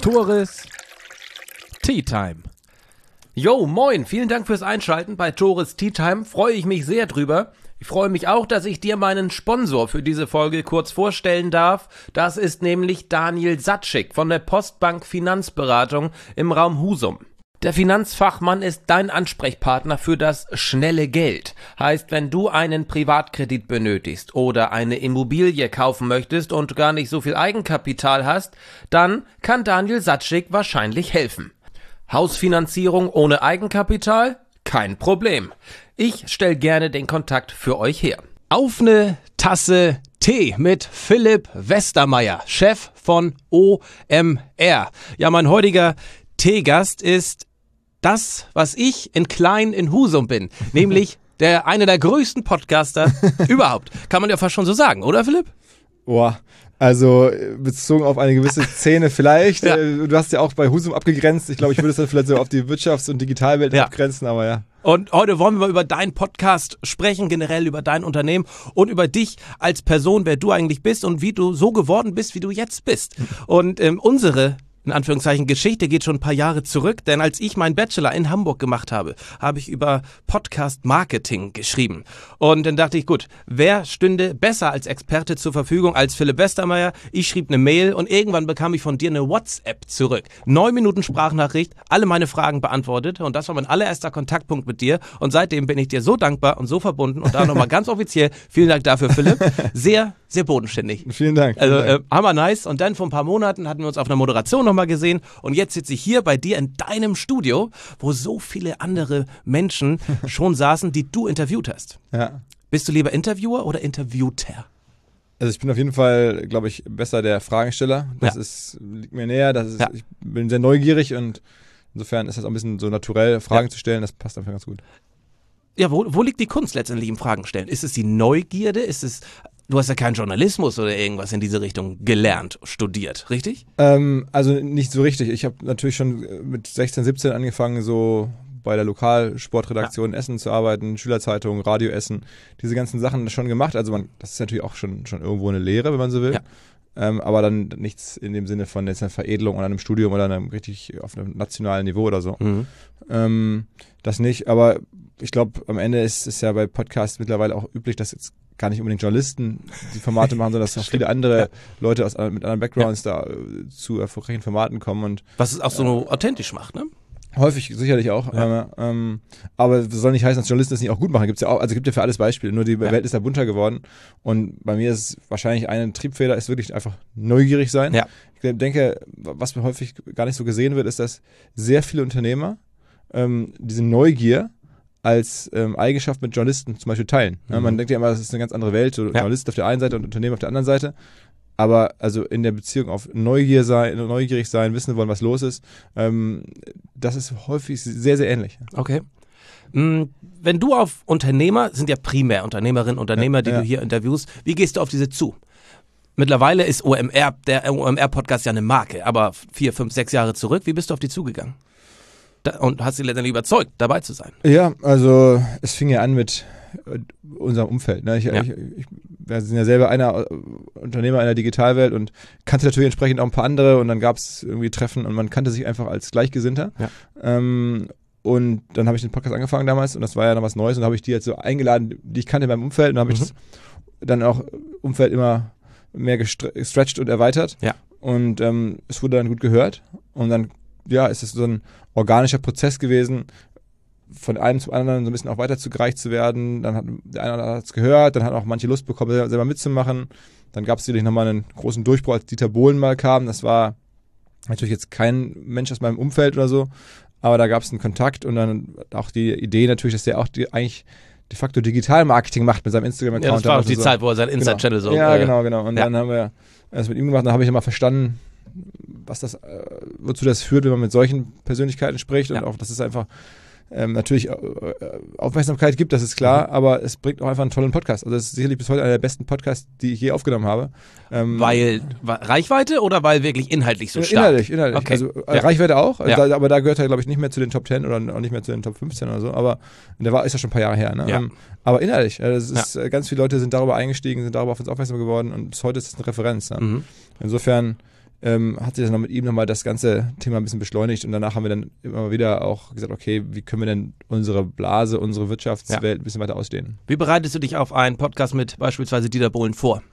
Tores Tea Time. Yo, moin, vielen Dank fürs Einschalten bei Tores Tea Time, freue ich mich sehr drüber. Ich freue mich auch, dass ich dir meinen Sponsor für diese Folge kurz vorstellen darf. Das ist nämlich Daniel Satschik von der Postbank Finanzberatung im Raum Husum. Der Finanzfachmann ist dein Ansprechpartner für das schnelle Geld. Heißt, wenn du einen Privatkredit benötigst oder eine Immobilie kaufen möchtest und gar nicht so viel Eigenkapital hast, dann kann Daniel Satschik wahrscheinlich helfen. Hausfinanzierung ohne Eigenkapital? Kein Problem. Ich stelle gerne den Kontakt für euch her. Auf eine Tasse Tee mit Philipp Westermeier, Chef von OMR. Ja, mein heutiger Teegast ist das, was ich in klein in Husum bin, nämlich einer der größten Podcaster überhaupt. Kann man ja fast schon so sagen, oder Philipp? Boah, also bezogen auf eine gewisse Szene vielleicht. Ja. Du hast ja auch bei Husum abgegrenzt. Ich glaube, ich würde es dann vielleicht so auf die Wirtschafts- und Digitalwelt abgrenzen, aber ja. Und heute wollen wir mal über deinen Podcast sprechen, generell über dein Unternehmen und über dich als Person, wer du eigentlich bist und wie du so geworden bist, wie du jetzt bist. Und unsere in Anführungszeichen Geschichte geht schon ein paar Jahre zurück, denn als ich meinen Bachelor in Hamburg gemacht habe, habe ich über Podcast-Marketing geschrieben. Und dann dachte ich, gut, wer stünde besser als Experte zur Verfügung als Philipp Westermeier? Ich schrieb eine Mail und irgendwann bekam ich von dir eine WhatsApp zurück. 9 Minuten Sprachnachricht, alle meine Fragen beantwortet und das war mein allererster Kontaktpunkt mit dir und seitdem bin ich dir so dankbar und so verbunden und da nochmal ganz offiziell, vielen Dank dafür, Philipp, sehr, sehr bodenständig. Vielen Dank. Also hammer nice und dann vor ein paar Monaten hatten wir uns auf einer Moderation nochmal gesehen und jetzt sitze ich hier bei dir in deinem Studio, wo so viele andere Menschen schon saßen, die du interviewt hast. Ja. Bist du lieber Interviewer oder Interviewter? Also ich bin auf jeden Fall, glaube ich, besser der Fragensteller. Das liegt mir näher. Ich bin sehr neugierig und insofern ist das auch ein bisschen so naturell, Fragen zu stellen. Das passt einfach ganz gut. Ja, wo liegt die Kunst letztendlich im Fragen stellen? Ist es die Neugierde? Du hast ja keinen Journalismus oder irgendwas in diese Richtung gelernt, studiert, richtig? Also nicht so richtig. Ich habe natürlich schon mit 16, 17 angefangen, so bei der Lokalsportredaktion in Essen zu arbeiten, Schülerzeitung, Radio Essen, diese ganzen Sachen schon gemacht. Also das ist natürlich auch schon irgendwo eine Lehre, wenn man so will. Ja. Aber dann nichts in dem Sinne von jetzt einer Veredelung oder einem Studium oder einem richtig auf einem nationalen Niveau oder so. Mhm. Das nicht, aber ich glaube, am Ende ist es ja bei Podcasts mittlerweile auch üblich, dass jetzt gar nicht unbedingt Journalisten die Formate machen, sondern dass auch viele andere Leute mit anderen Backgrounds da zu erfolgreichen Formaten kommen. Und was es auch so authentisch macht, ne? Häufig, sicherlich auch. Ja. Aber das soll nicht heißen, dass Journalisten das nicht auch gut machen. Gibt's ja auch, also gibt ja für alles Beispiele. Nur die Welt ist da bunter geworden. Und bei mir ist wahrscheinlich ein Triebfeder, ist wirklich einfach neugierig sein. Ja. Ich denke, was mir häufig gar nicht so gesehen wird, ist, dass sehr viele Unternehmer diese Neugier als Eigenschaft mit Journalisten zum Beispiel teilen. Ja, man denkt ja immer, das ist eine ganz andere Welt, so Journalist auf der einen Seite und Unternehmer auf der anderen Seite. Aber also in der Beziehung auf neugierig sein, wissen wollen, was los ist, das ist häufig sehr, sehr ähnlich. Okay. Wenn du auf Unternehmer, sind ja primär Unternehmerinnen, Unternehmer, die du hier interviewst, wie gehst du auf diese zu? Mittlerweile ist der OMR-Podcast ja eine Marke, aber 4, 5, 6 Jahre zurück, wie bist du auf die zugegangen? Und hast sie letztendlich überzeugt, dabei zu sein? Ja, also es fing ja an mit unserem Umfeld. Ne? Wir sind ja selber Unternehmer einer Digitalwelt und kannte natürlich entsprechend auch ein paar andere und dann gab es irgendwie Treffen und man kannte sich einfach als Gleichgesinnter. Ja. Und dann habe ich den Podcast angefangen damals und das war ja noch was Neues und dann habe ich die jetzt so eingeladen, die ich kannte in meinem Umfeld und dann habe ich das dann auch Umfeld immer mehr gestretched und erweitert. Ja. Und es wurde dann gut gehört und dann ist es so ein organischer Prozess gewesen, von einem zum anderen so ein bisschen auch weitergereicht zu werden. Dann hat der eine oder andere es gehört, dann hat auch manche Lust bekommen, selber mitzumachen. Dann gab es natürlich nochmal einen großen Durchbruch, als Dieter Bohlen mal kam. Das war natürlich jetzt kein Mensch aus meinem Umfeld oder so, aber da gab es einen Kontakt und dann auch die Idee natürlich, dass der auch eigentlich de facto Digital-Marketing macht mit seinem Instagram-Account. Ja, das war auch die Zeit, wo er seinen Inside-Channel so... Ja, genau. Und dann haben wir es mit ihm gemacht, dann habe ich immer verstanden, wozu das führt, wenn man mit solchen Persönlichkeiten spricht und auch, dass es einfach natürlich Aufmerksamkeit gibt, das ist klar, aber es bringt auch einfach einen tollen Podcast. Also es ist sicherlich bis heute einer der besten Podcasts, die ich je aufgenommen habe. Weil Reichweite oder weil wirklich inhaltlich so stark? Inhaltlich. Okay. Also Reichweite auch, aber da gehört er, glaube ich, nicht mehr zu den Top 10 oder auch nicht mehr zu den Top 15 oder so, aber ist ja schon ein paar Jahre her. Ne? Ja. Aber inhaltlich, ganz viele Leute sind darüber eingestiegen, sind darüber auf uns aufmerksam geworden und bis heute ist es eine Referenz. Ne? Insofern hat sich das noch mit ihm nochmal das ganze Thema ein bisschen beschleunigt und danach haben wir dann immer wieder auch gesagt, okay, wie können wir denn unsere Blase, unsere Wirtschaftswelt ein bisschen weiter ausdehnen. Wie bereitest du dich auf einen Podcast mit beispielsweise Dieter Bohlen vor?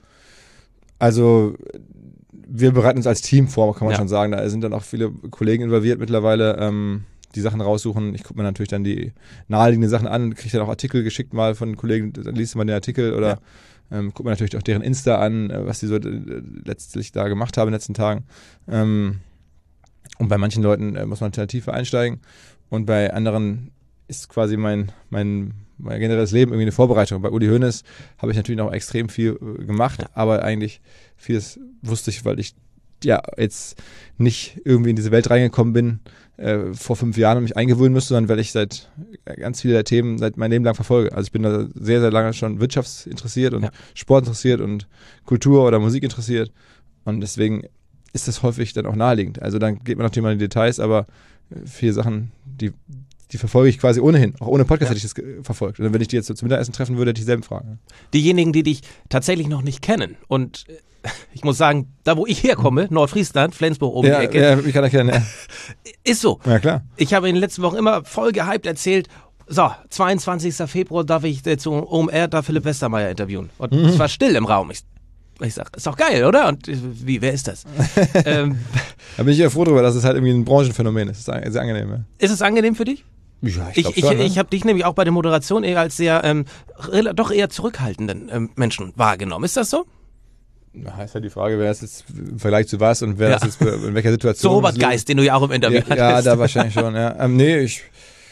Also wir bereiten uns als Team vor, kann man schon sagen. Da sind dann auch viele Kollegen involviert mittlerweile, die Sachen raussuchen. Ich gucke mir natürlich dann die naheliegenden Sachen an, kriege dann auch Artikel geschickt mal von Kollegen, dann liest man den Artikel oder gucke mir natürlich auch deren Insta an, was die so letztlich da gemacht haben in den letzten Tagen. Und bei manchen Leuten muss man tiefer einsteigen und bei anderen ist quasi mein generelles Leben irgendwie eine Vorbereitung. Bei Uli Hoeneß habe ich natürlich noch extrem viel gemacht, aber eigentlich vieles wusste ich, weil ich ja jetzt nicht irgendwie in diese Welt reingekommen bin vor 5 Jahren und mich eingewöhnen müsste, sondern weil ich seit ganz viele der Themen seit mein Leben lang verfolge. Also ich bin da sehr, sehr lange schon wirtschaftsinteressiert und Sport interessiert und Kultur oder Musik interessiert und deswegen ist das häufig dann auch naheliegend. Also dann geht man natürlich mal in die Details, aber viele Sachen, die verfolge ich quasi ohnehin. Auch ohne Podcast hätte ich das verfolgt. Und wenn ich die jetzt so zum Mittagessen treffen würde, hätte ich dieselben Fragen. Diejenigen, die dich tatsächlich noch nicht kennen und ich muss sagen, da wo ich herkomme, Nordfriesland, Flensburg oben die Ecke. Ja, ich kann erkennen, ja. Ist so. Ja, klar. Ich habe in den letzten Wochen immer voll gehypt erzählt, so, 22. Februar darf ich zu OMR da Philipp Westermeier interviewen. Und es war still im Raum. Ich sag, ist doch geil, oder? Und wer ist das? Da bin ich ja froh drüber, dass es halt irgendwie ein Branchenphänomen ist. Das ist sehr angenehm. Ja. Ist es angenehm für dich? Ja, ich glaube schon. Ich habe dich nämlich auch bei der Moderation eher als sehr, doch eher zurückhaltenden Menschen wahrgenommen. Ist das so? Na, ist halt die Frage, wer ist jetzt im Vergleich zu was und wer ist jetzt in welcher Situation. So Robert Geist, den du ja auch im Interview hattest. Ja, da wahrscheinlich schon, ja. Nee, ich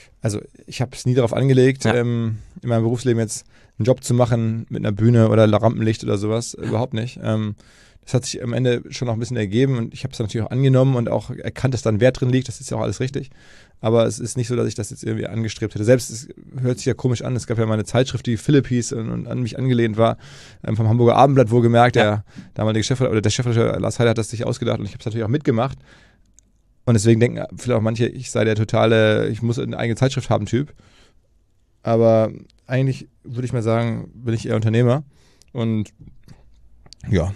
habe es nie darauf angelegt, in meinem Berufsleben jetzt einen Job zu machen mit einer Bühne oder Rampenlicht oder sowas. Überhaupt nicht. Das hat sich am Ende schon noch ein bisschen ergeben und ich habe es natürlich auch angenommen und auch erkannt, dass da ein Wert drin liegt. Das ist ja auch alles richtig. Aber es ist nicht so, dass ich das jetzt irgendwie angestrebt hätte. Selbst, es hört sich ja komisch an, es gab ja mal eine Zeitschrift, die Philipp hieß und an mich angelehnt war, vom Hamburger Abendblatt wohlgemerkt. Der damalige Chefredakteur oder der Chefredakteur Lars Heider hat das sich ausgedacht und ich habe es natürlich auch mitgemacht. Und deswegen denken vielleicht auch manche, ich sei der totale, ich muss eine eigene Zeitschrift haben Typ. Aber eigentlich würde ich mal sagen, bin ich eher Unternehmer und ja,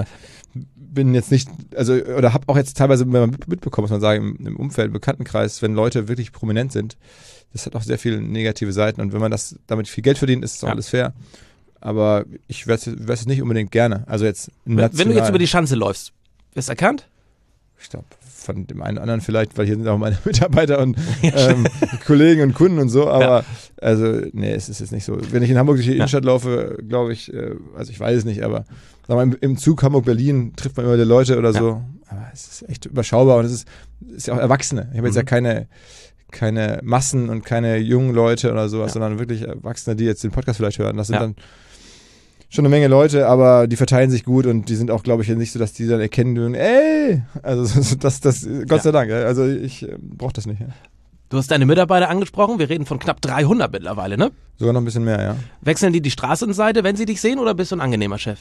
bin jetzt nicht, also, oder habe auch jetzt teilweise mitbekommen, muss man sagen, im Umfeld, im Bekanntenkreis, wenn Leute wirklich prominent sind, das hat auch sehr viele negative Seiten und wenn man damit viel Geld verdient, ist es auch alles fair. Aber ich werde es nicht unbedingt gerne. Also jetzt wenn du jetzt über die Schanze läufst, wirst du erkannt? Ich glaube, von dem einen oder anderen vielleicht, weil hier sind auch meine Mitarbeiter und Kollegen und Kunden und so, aber also, nee, es ist jetzt nicht so. Wenn ich in Hamburg durch die Innenstadt laufe, glaube ich, also ich weiß es nicht, aber sag mal, im Zug Hamburg-Berlin trifft man immer die Leute oder so, aber es ist echt überschaubar und es ist ja auch Erwachsene. Ich habe jetzt ja keine Massen und keine jungen Leute oder sowas, sondern wirklich Erwachsene, die jetzt den Podcast vielleicht hören. Das sind dann schon eine Menge Leute, aber die verteilen sich gut und die sind auch, glaube ich, nicht so, dass die dann erkennen, also das Gott sei Dank, also ich brauche das nicht. Ja. Du hast deine Mitarbeiter angesprochen, wir reden von knapp 300 mittlerweile, ne? Sogar noch ein bisschen mehr, ja. Wechseln die Straßenseite, wenn sie dich sehen, oder bist du ein angenehmer Chef?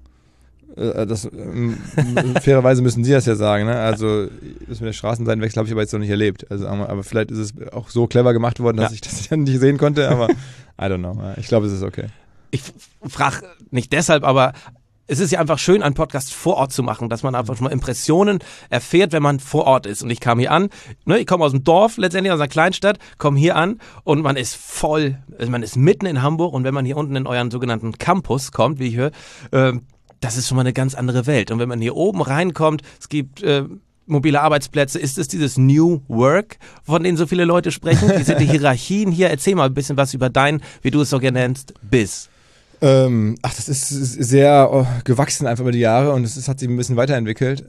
Fairerweise müssen Sie das ja sagen, ne? Also das mit der Straßenseitenwechsel habe ich aber jetzt noch nicht erlebt. Also, aber vielleicht ist es auch so clever gemacht worden, dass ich das dann nicht sehen konnte, aber I don't know. Ich glaube, es ist okay. Ich frage nicht deshalb, aber es ist ja einfach schön, einen Podcast vor Ort zu machen, dass man einfach schon mal Impressionen erfährt, wenn man vor Ort ist. Und ich kam hier an, ich komme aus dem Dorf, letztendlich aus einer Kleinstadt, komme hier an und man ist man ist mitten in Hamburg und wenn man hier unten in euren sogenannten Campus kommt, wie ich höre, das ist schon mal eine ganz andere Welt. Und wenn man hier oben reinkommt, es gibt mobile Arbeitsplätze, ist es dieses New Work, von denen so viele Leute sprechen? Wie sind die Hierarchien hier? Erzähl mal ein bisschen was über wie du es so gerne nennst, Biz. Das ist sehr gewachsen einfach über die Jahre und es hat sich ein bisschen weiterentwickelt.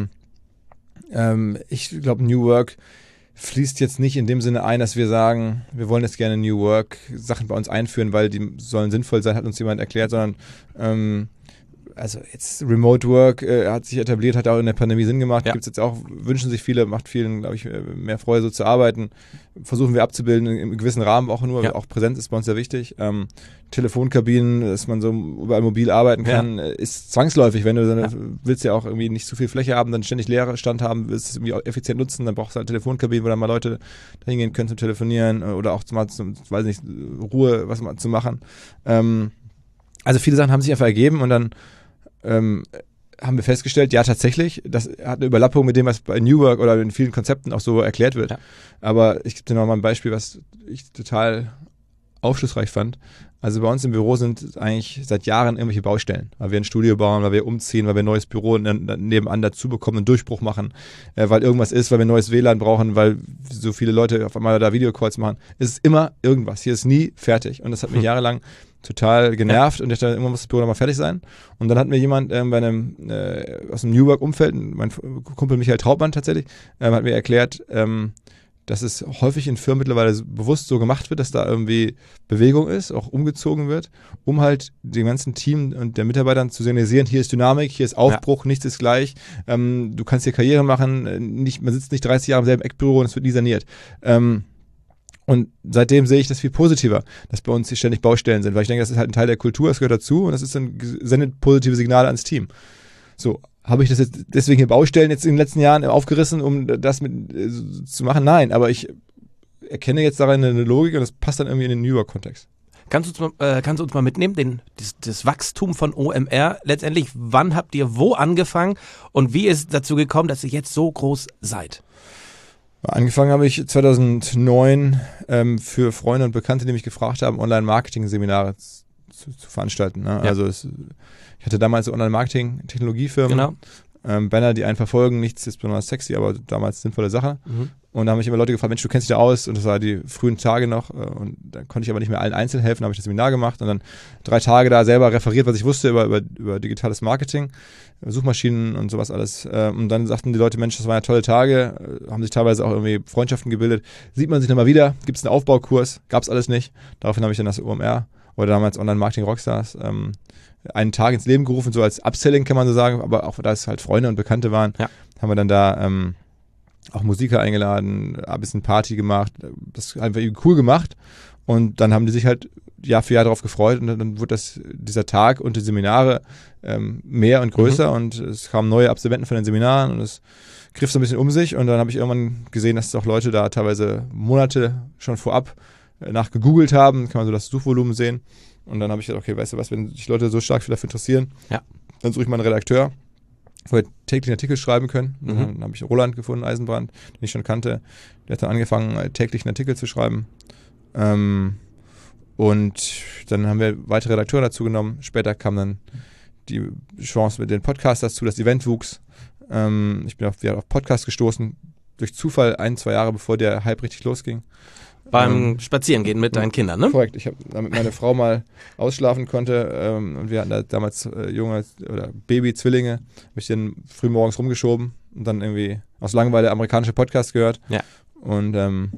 Ich glaube, New Work fließt jetzt nicht in dem Sinne ein, dass wir sagen, wir wollen jetzt gerne New Work Sachen bei uns einführen, weil die sollen sinnvoll sein, hat uns jemand erklärt, sondern also jetzt Remote Work hat sich etabliert, hat auch in der Pandemie Sinn gemacht, gibt's jetzt auch, wünschen sich viele, macht vielen, glaube ich, mehr Freude, so zu arbeiten. Versuchen wir abzubilden, im gewissen Rahmen auch nur, auch Präsenz ist bei uns sehr wichtig. Telefonkabinen, dass man so überall mobil arbeiten kann, ist zwangsläufig, wenn du willst ja auch irgendwie nicht zu viel Fläche haben, dann ständig leere Stand haben, willst es irgendwie effizient nutzen, dann brauchst du halt Telefonkabinen, wo dann mal Leute da hingehen können zum Telefonieren oder auch zum weiß nicht, Ruhe, was mal zu machen. Also viele Sachen haben sich einfach ergeben und dann haben wir festgestellt, ja tatsächlich, das hat eine Überlappung mit dem, was bei New Work oder in vielen Konzepten auch so erklärt wird. Ja. Aber ich gebe dir noch mal ein Beispiel, was ich total aufschlussreich fand. Also bei uns im Büro sind eigentlich seit Jahren irgendwelche Baustellen, weil wir ein Studio bauen, weil wir umziehen, weil wir ein neues Büro nebenan dazu bekommen, einen Durchbruch machen, weil irgendwas ist, weil wir ein neues WLAN brauchen, weil so viele Leute auf einmal da Videocalls machen. Es ist immer irgendwas. Hier ist nie fertig. Und das hat mich jahrelang total genervt und ich dachte, irgendwann muss das Büro nochmal fertig sein. Und dann hat mir jemand bei einem aus dem New Work-Umfeld, mein Kumpel Michael Trautmann tatsächlich, hat mir erklärt, dass es häufig in Firmen mittlerweile bewusst so gemacht wird, dass da irgendwie Bewegung ist, auch umgezogen wird, um halt dem ganzen Team und der Mitarbeitern zu signalisieren, hier ist Dynamik, hier ist Aufbruch, nichts ist gleich, du kannst hier Karriere machen, man sitzt nicht 30 Jahre im selben Eckbüro und es wird nie saniert. Und seitdem sehe ich das viel positiver, dass bei uns hier ständig Baustellen sind, weil ich denke, das ist halt ein Teil der Kultur, das gehört dazu und das ist dann sendet positive Signale ans Team. So, habe ich das jetzt deswegen hier Baustellen jetzt in den letzten Jahren aufgerissen, um das zu machen? Nein, aber ich erkenne jetzt darin eine Logik und das passt dann irgendwie in den New York-Kontext. Kannst du uns mal mitnehmen, das Wachstum von OMR letztendlich, wann habt ihr wo angefangen und wie ist es dazu gekommen, dass ihr jetzt so groß seid? Angefangen habe ich 2009 für Freunde und Bekannte, die mich gefragt haben, Online-Marketing-Seminare zu veranstalten. Ne? Ja. Also ich hatte damals so Online-Marketing-Technologiefirmen, Banner, die einen verfolgen, nichts ist besonders sexy, aber damals sinnvolle Sache. Und da haben mich immer Leute gefragt, Mensch, du kennst dich da aus und das war die frühen Tage noch und da konnte ich aber nicht mehr allen einzeln helfen, habe ich das Seminar gemacht und dann 3 Tage da selber referiert, was ich wusste über digitales Marketing, Suchmaschinen und sowas alles. Und dann sagten die Leute, Mensch, das waren ja tolle Tage, haben sich teilweise auch irgendwie Freundschaften gebildet. Sieht man sich nochmal wieder? Gibt es einen Aufbaukurs? Gab es alles nicht. Daraufhin habe ich dann das OMR oder damals Online-Marketing-Rockstars einen Tag ins Leben gerufen, so als Upselling kann man so sagen, aber auch da es halt Freunde und Bekannte waren, haben wir dann da auch Musiker eingeladen, ein bisschen Party gemacht, das einfach cool gemacht und dann haben die sich halt Jahr für Jahr darauf gefreut und dann wurde dieser Tag und die Seminare mehr und größer und es kamen neue Absolventen von den Seminaren und es griff so ein bisschen um sich und dann habe ich irgendwann gesehen, dass auch Leute da teilweise Monate schon vorab nachgegoogelt haben, kann man so das Suchvolumen sehen und dann habe ich gedacht, okay, weißt du was, wenn sich Leute so stark dafür interessieren, dann suche ich mal einen Redakteur, wo wir täglich einen Artikel schreiben können. Dann habe ich Roland gefunden, Eisenbrand, den ich schon kannte. Der hat dann angefangen, täglich einen Artikel zu schreiben. Und dann haben wir weitere Redakteure dazu genommen. Später kam dann die Chance mit den Podcasts dazu, das Event wuchs. Ich bin auf Podcast gestoßen, durch Zufall 1-2 Jahre, bevor der Hype richtig losging. Beim Spazierengehen mit deinen Kindern, ne? Korrekt. Ich habe, damit meine Frau mal ausschlafen konnte und wir hatten da damals junge oder Baby-Zwillinge, habe ich dann früh morgens rumgeschoben und dann irgendwie aus Langeweile amerikanische Podcasts gehört. Ja. Und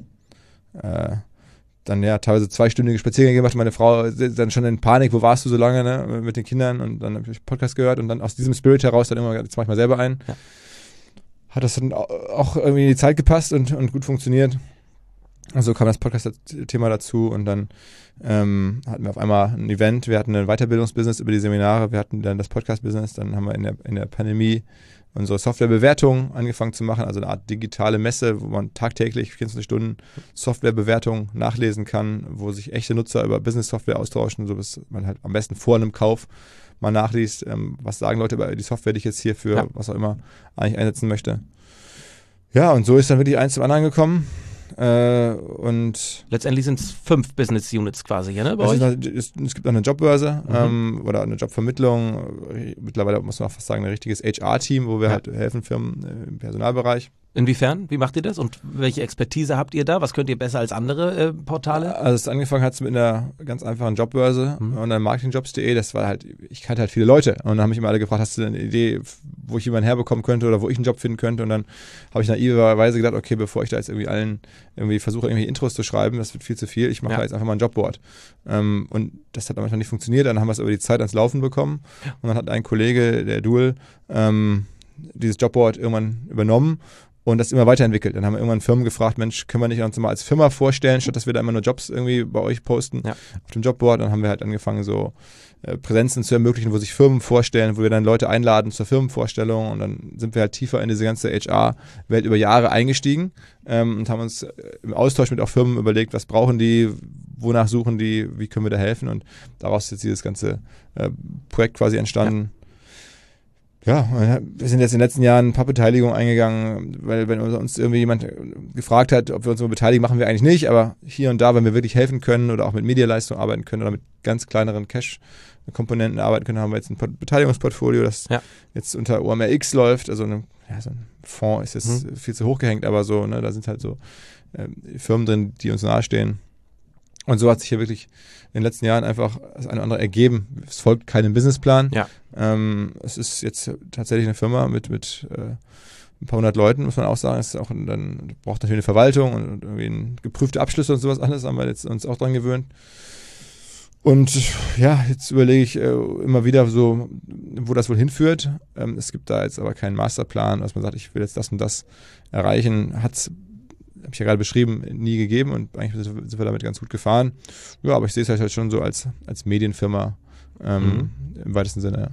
dann teilweise 2-stündige Spaziergänge gemacht. Meine Frau dann schon in Panik, wo warst du so lange, ne, mit den Kindern und dann habe ich Podcast gehört und dann aus diesem Spirit heraus dann immer, jetzt mach ich mal selber ein. Ja. Hat das dann auch irgendwie in die Zeit gepasst und gut funktioniert. Also kam das Podcast-Thema dazu und dann hatten wir auf einmal ein Event, wir hatten ein Weiterbildungsbusiness über die Seminare, wir hatten dann das Podcast-Business, dann haben wir in der Pandemie unsere Softwarebewertung angefangen zu machen, also eine Art digitale Messe, wo man tagtäglich 24 Stunden Softwarebewertung nachlesen kann, wo sich echte Nutzer über Business-Software austauschen, so dass man halt am besten vor einem Kauf mal nachliest, was sagen Leute über die Software, die ich jetzt hier für was auch immer eigentlich einsetzen möchte. Ja, und so ist dann wirklich eins zum anderen gekommen. Und letztendlich sind es 5 Business Units quasi hier, ne, bei euch? Es gibt auch eine Jobbörse oder eine Jobvermittlung. Mittlerweile muss man auch fast sagen, ein richtiges HR-Team, wo wir halt helfen Firmen im Personalbereich. Inwiefern? Wie macht ihr das? Und welche Expertise habt ihr da? Was könnt ihr besser als andere Portale? Also es angefangen hat es mit einer ganz einfachen Jobbörse und dann marketingjobs.de. Das war halt, ich kannte halt viele Leute und dann haben mich immer alle gefragt, hast du eine Idee, wo ich jemanden herbekommen könnte oder wo ich einen Job finden könnte? Und dann habe ich naiverweise gedacht, okay, bevor ich da jetzt irgendwie allen versuche, irgendwelche Intros zu schreiben, das wird viel zu viel. Ich mache da jetzt einfach mal ein Jobboard. Und das hat manchmal nicht funktioniert. Dann haben wir es über die Zeit ans Laufen bekommen und dann hat ein Kollege, der Duel, dieses Jobboard irgendwann übernommen und das immer weiterentwickelt. Dann haben wir irgendwann Firmen gefragt, Mensch, können wir nicht uns mal als Firma vorstellen, statt dass wir da immer nur Jobs irgendwie bei euch posten auf dem Jobboard. Dann haben wir halt angefangen, so Präsenzen zu ermöglichen, wo sich Firmen vorstellen, wo wir dann Leute einladen zur Firmenvorstellung und dann sind wir halt tiefer in diese ganze HR-Welt über Jahre eingestiegen und haben uns im Austausch mit auch Firmen überlegt, was brauchen die, wonach suchen die, wie können wir da helfen und daraus ist jetzt dieses ganze Projekt quasi entstanden. Ja, wir sind jetzt in den letzten Jahren ein paar Beteiligungen eingegangen, weil wenn uns irgendwie jemand gefragt hat, ob wir uns so beteiligen, machen wir eigentlich nicht, aber hier und da, wenn wir wirklich helfen können oder auch mit Medialeistung arbeiten können oder mit ganz kleineren Cash-Komponenten arbeiten können, haben wir jetzt ein Beteiligungsportfolio, das jetzt unter OMRX läuft, also so ein Fonds ist jetzt viel zu hoch gehängt, aber so, ne, da sind halt so Firmen drin, die uns nahestehen. Und so hat sich hier wirklich in den letzten Jahren einfach das eine oder andere ergeben. Es folgt keinem Businessplan. Ja. Es ist jetzt tatsächlich eine Firma mit ein paar hundert Leuten, muss man auch sagen. Es ist auch dann braucht natürlich eine Verwaltung und irgendwie geprüfte Abschlüsse und sowas alles, haben wir jetzt uns auch dran gewöhnt. Und ja, jetzt überlege ich immer wieder so, wo das wohl hinführt. Es gibt da jetzt aber keinen Masterplan, dass man sagt, ich will jetzt das und das erreichen. Habe ich ja gerade beschrieben, nie gegeben und eigentlich sind wir damit ganz gut gefahren. Ja, aber ich sehe es halt schon so als Medienfirma im weitesten Sinne.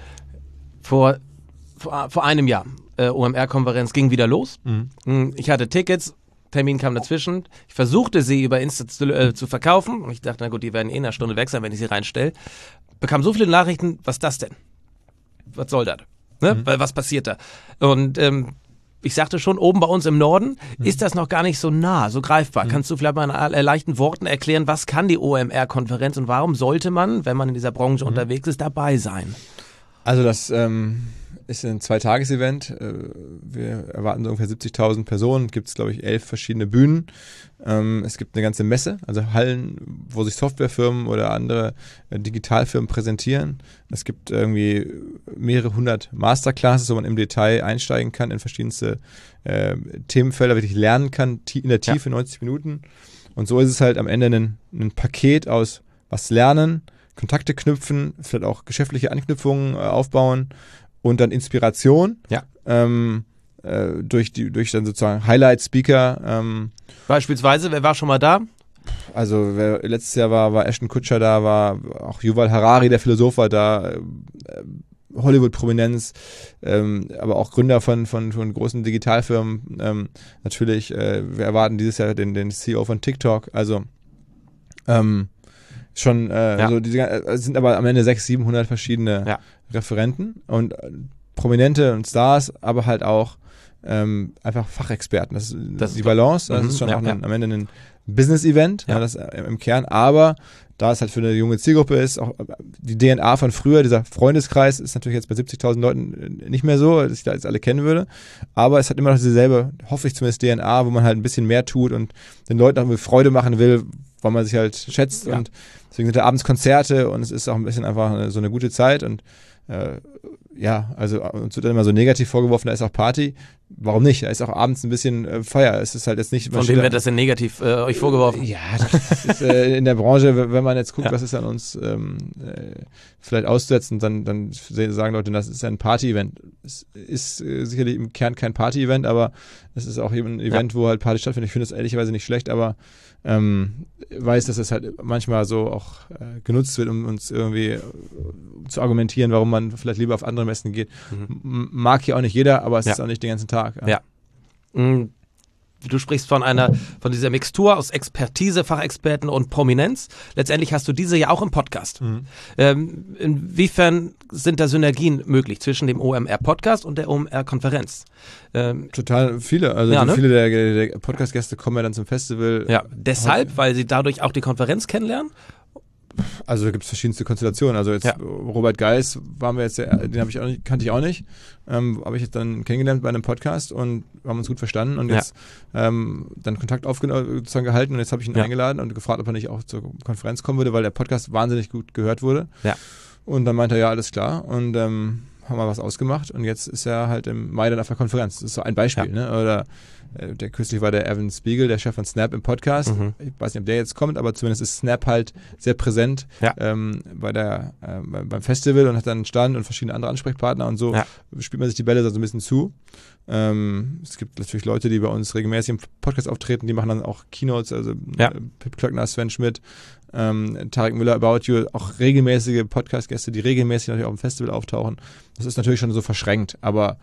Vor einem Jahr, OMR-Konferenz ging wieder los. Ich hatte Tickets, Termin kam dazwischen. Ich versuchte sie über Insta zu verkaufen und ich dachte, na gut, die werden in einer Stunde weg sein, wenn ich sie reinstelle. Bekam so viele Nachrichten, was ist das denn? Was soll das? Ne? Was passiert da? Und ich sagte schon, oben bei uns im Norden ist das noch gar nicht so nah, so greifbar. Kannst du vielleicht mal in leichten Worten erklären, was kann die OMR-Konferenz und warum sollte man, wenn man in dieser Branche unterwegs ist, dabei sein? Also das ist ein 2-Tages-Event. Wir erwarten so ungefähr 70.000 Personen. Gibt es, glaube ich, 11 verschiedene Bühnen. Es gibt eine ganze Messe, also Hallen, wo sich Softwarefirmen oder andere Digitalfirmen präsentieren. Es gibt irgendwie mehrere hundert Masterclasses, wo man im Detail einsteigen kann in verschiedenste Themenfelder, wirklich lernen kann, in der Tiefe 90 Minuten. Und so ist es halt am Ende ein Paket aus was lernen, Kontakte knüpfen, vielleicht auch geschäftliche Anknüpfungen aufbauen und dann Inspiration durch dann sozusagen Highlight-Speaker. Beispielsweise, wer war schon mal da? Also wer letztes Jahr war Ashton Kutcher da, war auch Yuval Harari, der Philosoph, war da, Hollywood-Prominenz, aber auch Gründer von großen Digitalfirmen. Natürlich, wir erwarten dieses Jahr den CEO von TikTok, also schon so es sind aber am Ende 600-700 verschiedene Referenten und Prominente und Stars, aber halt auch einfach Fachexperten. Das ist die Balance. Das ist schon auch am Ende ein Business-Event, das im Kern, aber da es halt für eine junge Zielgruppe ist, auch die DNA von früher, dieser Freundeskreis ist natürlich jetzt bei 70.000 Leuten nicht mehr so, dass ich da jetzt alle kennen würde, aber es hat immer noch dieselbe, hoffe ich zumindest, DNA, wo man halt ein bisschen mehr tut und den Leuten auch Freude machen will, weil man sich halt schätzt und deswegen sind da abends Konzerte und es ist auch ein bisschen einfach so eine gute Zeit und also uns wird dann immer so negativ vorgeworfen, da ist auch Party. Warum nicht? Da ist auch abends ein bisschen Feier. Es ist halt jetzt nicht... Von wem wird das denn negativ euch vorgeworfen? Ja, das ist in der Branche, wenn man jetzt guckt, was ist an uns vielleicht auszusetzen, dann sagen Leute, das ist ein Party-Event. Es ist sicherlich im Kern kein Party-Event, aber es ist auch eben ein Event, wo halt Party stattfindet. Ich finde es ehrlicherweise nicht schlecht, aber weiß, dass es halt manchmal so auch genutzt wird, um uns irgendwie zu argumentieren, warum man vielleicht lieber auf andere Messen geht. Mag hier auch nicht jeder, aber es ist auch nicht den ganzen Tag. Ja. Du sprichst von dieser Mixtur aus Expertise, Fachexperten und Prominenz. Letztendlich hast du diese ja auch im Podcast. Inwiefern sind da Synergien möglich zwischen dem OMR-Podcast und der OMR-Konferenz? Total viele. Also viele der Podcast-Gäste kommen ja dann zum Festival. Ja, deshalb, weil sie dadurch auch die Konferenz kennenlernen? Also da gibt es verschiedenste Konstellationen. Also jetzt Robert Geis kannte ich auch nicht. Habe ich jetzt dann kennengelernt bei einem Podcast und haben uns gut verstanden und jetzt dann Kontakt sozusagen gehalten und jetzt habe ich ihn eingeladen und gefragt, ob er nicht auch zur Konferenz kommen würde, weil der Podcast wahnsinnig gut gehört wurde. Ja. Und dann meinte er, ja, alles klar. Und haben wir was ausgemacht und jetzt ist er halt im Mai dann auf der Konferenz. Das ist so ein Beispiel, ne? Oder kürzlich war der Evan Spiegel, der Chef von Snap im Podcast. Ich weiß nicht, ob der jetzt kommt, aber zumindest ist Snap halt sehr präsent beim Festival und hat dann einen Stand und verschiedene andere Ansprechpartner und so spielt man sich die Bälle so ein bisschen zu. Es gibt natürlich Leute, die bei uns regelmäßig im Podcast auftreten, die machen dann auch Keynotes, also Pip Klöckner, Sven Schmidt, Tarek Müller, About You, auch regelmäßige Podcast-Gäste, die regelmäßig natürlich auf dem Festival auftauchen. Das ist natürlich schon so verschränkt, aber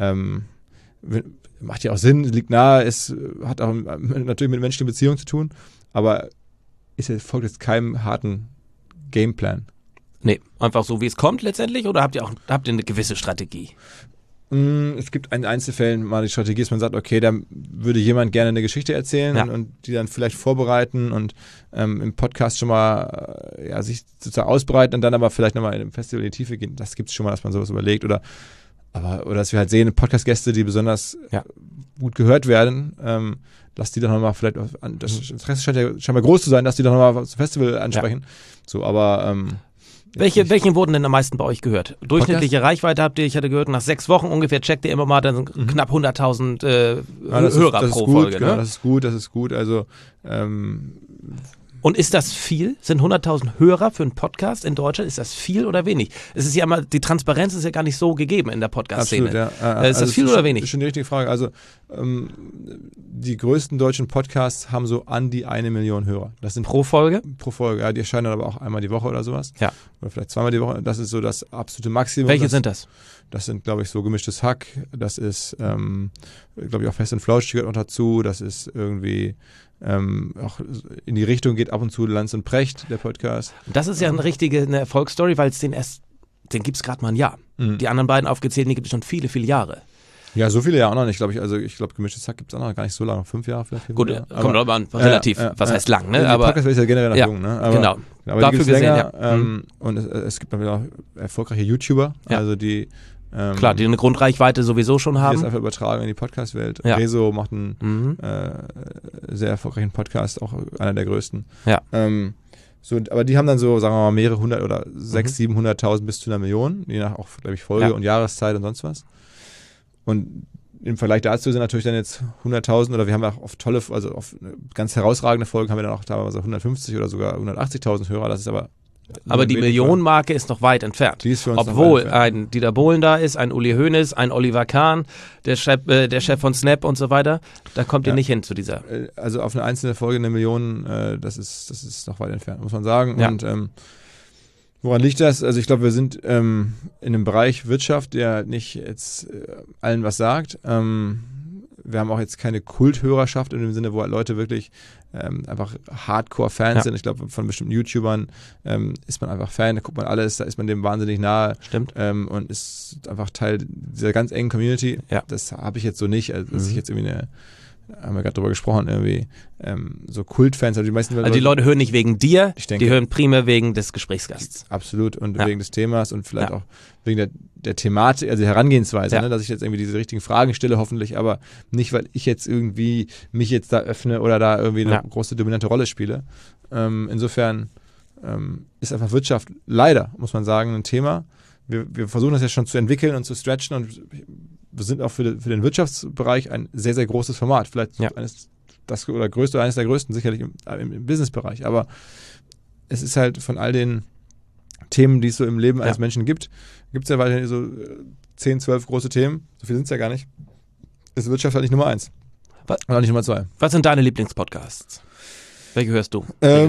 macht ja auch Sinn, liegt nahe, es hat auch natürlich mit menschlichen Beziehungen zu tun, aber folgt jetzt keinem harten Gameplan. Nee, einfach so, wie es kommt letztendlich, oder habt ihr eine gewisse Strategie? Es gibt in Einzelfällen mal die Strategie, dass man sagt, okay, da würde jemand gerne eine Geschichte erzählen und die dann vielleicht vorbereiten und im Podcast schon mal sich sozusagen ausbreiten und dann aber vielleicht nochmal in einem Festival in die Tiefe gehen. Das gibt es schon mal, dass man sowas überlegt oder dass wir halt sehen, Podcast-Gäste, die besonders gut gehört werden, dass die dann nochmal vielleicht, das Interesse scheint ja scheinbar groß zu sein, dass die dann nochmal das Festival ansprechen. So, aber Welche wurden denn am meisten bei euch gehört? Durchschnittliche Reichweite habt ihr, ich hatte gehört, nach 6 Wochen ungefähr checkt ihr immer mal dann knapp 100.000 Hörer pro Folge. Genau, das ist gut. Also und ist das viel? Sind 100.000 Hörer für einen Podcast in Deutschland? Ist das viel oder wenig? Es ist ja immer, die Transparenz ist ja gar nicht so gegeben in der Podcast-Szene. Absolut, ja. Ist das viel oder wenig? Das ist schon die richtige Frage. Also die größten deutschen Podcasts haben so an die 1 Million Hörer. Das sind pro Folge? Pro Folge, ja. Die erscheinen aber auch einmal die Woche oder sowas. Ja. Oder vielleicht zweimal die Woche. Das ist so das absolute Maximum. Welche sind das? Das sind, glaube ich, so Gemischtes Hack. Das ist, glaube ich, auch Fest und Flauschig gehört noch dazu. Das ist irgendwie auch in die Richtung geht ab und zu Lanz und Precht, der Podcast. Das ist ja eine Erfolgsstory, weil es den gibt es gerade mal ein Jahr. Die anderen beiden aufgezählten, die gibt es schon viele, viele Jahre. Ja, so viele Jahre auch noch nicht, glaube ich. Also ich glaube, Gemischtes Hack gibt es auch noch gar nicht so lange, 5 Jahre vielleicht. Gut, kommt aber an, relativ, was heißt lang, ne? Aber Podcast ist ja generell noch jung, ne? Aber, genau. Aber dafür die gesehen, länger, und es gibt auch erfolgreiche YouTuber, also die klar, die eine Grundreichweite sowieso schon haben. Die das einfach übertragen in die Podcast-Welt. Ja. Rezo macht einen sehr erfolgreichen Podcast, auch einer der größten. Ja. Aber die haben dann so, sagen wir mal, mehrere hundert oder 600.000, 700.000 bis zu 1 Million, je nach auch, glaube ich, Folge und Jahreszeit und sonst was. Und im Vergleich dazu sind natürlich dann jetzt 100.000 oder wir haben auch auf ganz herausragende Folgen haben wir dann auch teilweise 150 oder sogar 180.000 Hörer. Das ist aber die Millionenmarke ist noch weit entfernt. Die ist für uns Obwohl noch weit entfernt. ein Dieter Bohlen da ist, ein Uli Hoeneß, ein Oliver Kahn, der Chef von Snap und so weiter, da kommt ihr nicht hin zu dieser. Also auf eine einzelne Folge 1 Million, das ist noch weit entfernt, muss man sagen. Ja. Und woran liegt das? Also ich glaube, wir sind in einem Bereich Wirtschaft, der nicht jetzt allen was sagt. Wir haben auch jetzt keine Kulthörerschaft in dem Sinne, wo halt Leute wirklich einfach Hardcore-Fans sind. Ich glaube, von bestimmten YouTubern ist man einfach Fan, da guckt man alles, da ist man dem wahnsinnig nahe. Stimmt. Und ist einfach Teil dieser ganz engen Community. Ja. Das habe ich jetzt so nicht, dass ich jetzt irgendwie haben wir gerade drüber gesprochen, irgendwie so Kultfans. Also die Leute hören nicht wegen dir, ich denke, die hören primär wegen des Gesprächsgasts. Absolut, und wegen des Themas und vielleicht auch wegen der Thematik, also der Herangehensweise, ne, dass ich jetzt irgendwie diese richtigen Fragen stelle, hoffentlich, aber nicht, weil ich jetzt irgendwie mich jetzt da öffne oder da irgendwie eine große dominante Rolle spiele. Insofern ist einfach Wirtschaft leider, muss man sagen, ein Thema. Wir versuchen das ja schon zu entwickeln und zu stretchen und wir sind auch für den Wirtschaftsbereich ein sehr, sehr großes Format. Vielleicht eines der größten, sicherlich im Businessbereich. Aber es ist halt von all den Themen, die es so im Leben eines Menschen gibt es ja weiterhin so 10, 12 große Themen. So viel sind es ja gar nicht. Ist Wirtschaft halt nicht Nummer 1. Und auch nicht Nummer 2. Was sind deine Lieblingspodcasts? Welche hörst du?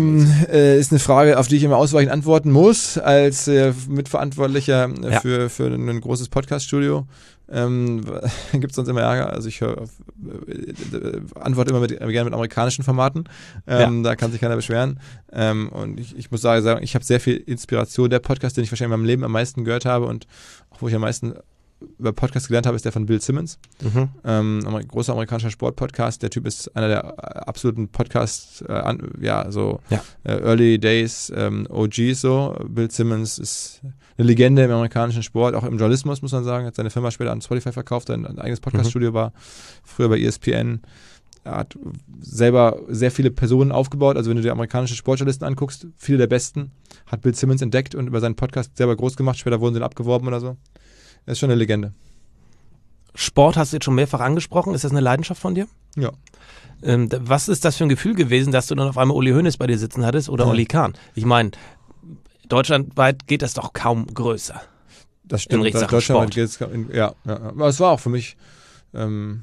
Ist eine Frage, auf die ich immer ausweichend antworten muss, als Mitverantwortlicher für ein großes Podcast-Studio. Gibt es sonst immer Ärger. Also ich antworte immer gerne mit amerikanischen Formaten. Da kann sich keiner beschweren. Und ich muss sagen, ich habe sehr viel Inspiration. Der Podcast, den ich wahrscheinlich in meinem Leben am meisten gehört habe und auch wo ich am meisten über Podcast gelernt habe, ist der von Bill Simmons. Großer amerikanischer Sportpodcast. Der Typ ist einer der absoluten Podcasts, Early Days OGs so. Bill Simmons ist eine Legende im amerikanischen Sport, auch im Journalismus, muss man sagen. Hat seine Firma später an Spotify verkauft, ein eigenes Podcaststudio war, früher bei ESPN. Er hat selber sehr viele Personen aufgebaut. Also wenn du dir amerikanische Sportjournalisten anguckst, viele der besten, hat Bill Simmons entdeckt und über seinen Podcast selber groß gemacht. Später wurden sie dann abgeworben oder so. Er ist schon eine Legende. Sport hast du jetzt schon mehrfach angesprochen. Ist das eine Leidenschaft von dir? Ja. Was ist das für ein Gefühl gewesen, dass du dann auf einmal Uli Hoeneß bei dir sitzen hattest oder Oli Kahn? Ich meine, deutschlandweit geht das doch kaum größer. Das stimmt. In Deutschlandweit geht es, aber es war auch für mich, am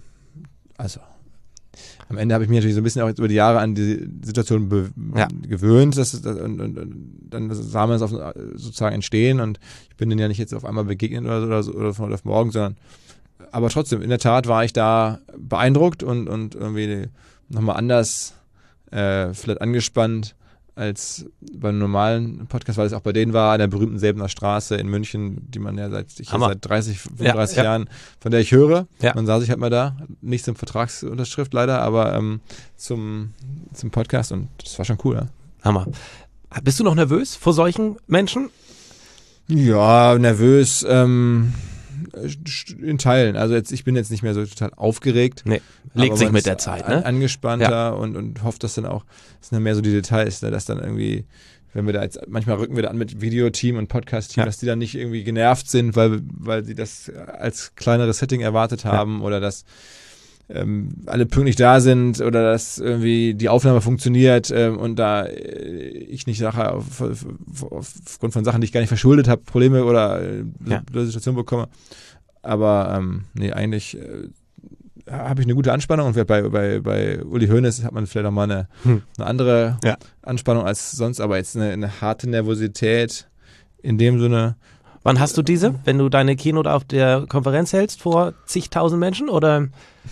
Ende habe ich mich natürlich so ein bisschen auch jetzt über die Jahre an die Situation gewöhnt, und dann sah man es sozusagen entstehen und ich bin denen ja nicht jetzt auf einmal begegnet oder von heute auf morgen, sondern aber trotzdem, in der Tat war ich da beeindruckt und irgendwie nochmal anders vielleicht angespannt als beim normalen Podcast, weil es auch bei denen war, an der berühmten Säbener Straße in München, die man ja seit 30, 35 Jahren, von der ich höre. Ja. Man sah sich halt mal da, nicht zum Vertragsunterschrift leider, aber zum Podcast und das war schon cool. Ja. Hammer. Bist du noch nervös vor solchen Menschen? Ja, nervös, in Teilen. Also ich bin jetzt nicht mehr so total aufgeregt. Nee, legt sich mit der Zeit, ne? Angespannter und hofft, dass dann auch, das sind dann mehr so die Details, ne, dass dann irgendwie, wenn wir da jetzt, manchmal rücken wir da an mit Videoteam und Podcast-Team, dass die dann nicht irgendwie genervt sind, weil sie das als kleineres Setting erwartet haben oder dass alle pünktlich da sind oder dass irgendwie die Aufnahme funktioniert und da ich nicht nachher aufgrund von Sachen, die ich gar nicht verschuldet habe, Probleme oder blöde Situationen bekomme. Aber nee, eigentlich habe ich eine gute Anspannung und bei Uli Hoeneß hat man vielleicht auch mal eine andere Anspannung als sonst, aber jetzt eine harte Nervosität in dem Sinne. Wann hast du diese? Wenn du deine Keynote auf der Konferenz hältst vor zigtausend Menschen oder?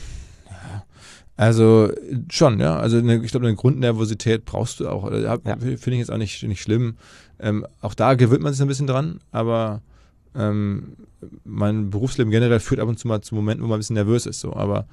Also schon, ja. Also ich glaube, eine Grundnervosität brauchst du auch. Finde ich jetzt auch nicht schlimm. Auch da gewöhnt man sich ein bisschen dran, aber mein Berufsleben generell führt ab und zu mal zu Momenten, wo man ein bisschen nervös ist. So. Aber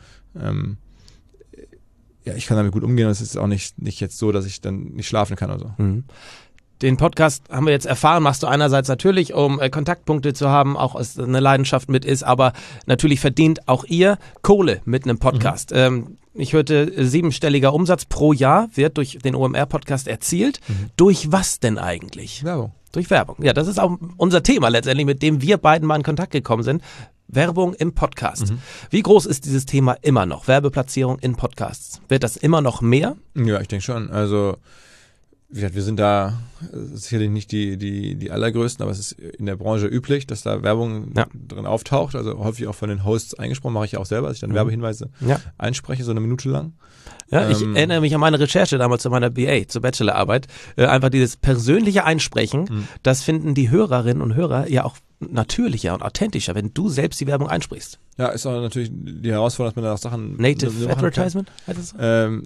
ich kann damit gut umgehen und es ist auch nicht jetzt so, dass ich dann nicht schlafen kann oder so. Mhm. Den Podcast haben wir jetzt erfahren, machst du einerseits natürlich, um Kontaktpunkte zu haben, auch als eine Leidenschaft mit ist, aber natürlich verdient auch ihr Kohle mit einem Podcast. Ich hörte, 7-stelliger Umsatz pro Jahr wird durch den OMR-Podcast erzielt. Durch was denn eigentlich? Werbung. Durch Werbung. Ja, das ist auch unser Thema letztendlich, mit dem wir beiden mal in Kontakt gekommen sind. Werbung im Podcast. Wie groß ist dieses Thema immer noch? Werbeplatzierung in Podcasts. Wird das immer noch mehr? Ja, ich denke schon. Also wie gesagt, wir sind da sicherlich nicht die allergrößten, aber es ist in der Branche üblich, dass da Werbung drin auftaucht, also häufig auch von den Hosts eingesprochen, mache ich ja auch selber, dass ich dann Werbehinweise einspreche, so eine Minute lang. Ja, ich erinnere mich an meine Recherche damals zu meiner BA, zur Bachelorarbeit, einfach dieses persönliche Einsprechen, das finden die Hörerinnen und Hörer ja auch natürlicher und authentischer, wenn du selbst die Werbung einsprichst. Ja, ist auch natürlich die Herausforderung, dass man da auch Sachen Native Advertisement? Heißt das so?